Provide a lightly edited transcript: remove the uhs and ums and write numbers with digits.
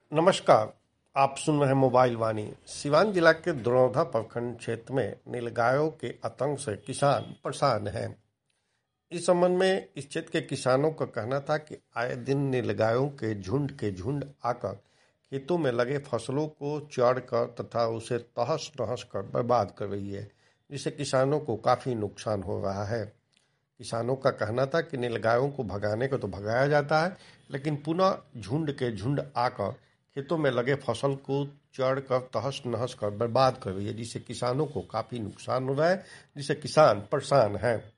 नमस्कार। आप सुन रहे हैं मोबाइल वाणी। सिवान जिला के दरौधा प्रखंड क्षेत्र में नीलगायों के आतंक से किसान परेशान हैं। इस संबंध में इस क्षेत्र के किसानों का कहना था कि आए दिन नीलगायों के झुंड आकर खेतों में लगे फसलों को चढ़ कर तथा उसे तहस नहस कर बर्बाद कर रही है, जिससे किसानों को काफी नुकसान हो रहा है। किसानों का कहना था कि नीलगायों को भगाने को तो भगाया जाता है, लेकिन पुनः झुंड के झुंड आकर खेतों में लगे फसल को चढ़ कर तहस नहस कर बर्बाद कर रही है, जिससे किसानों को काफी नुकसान हो रहा है, जिससे किसान परेशान हैं।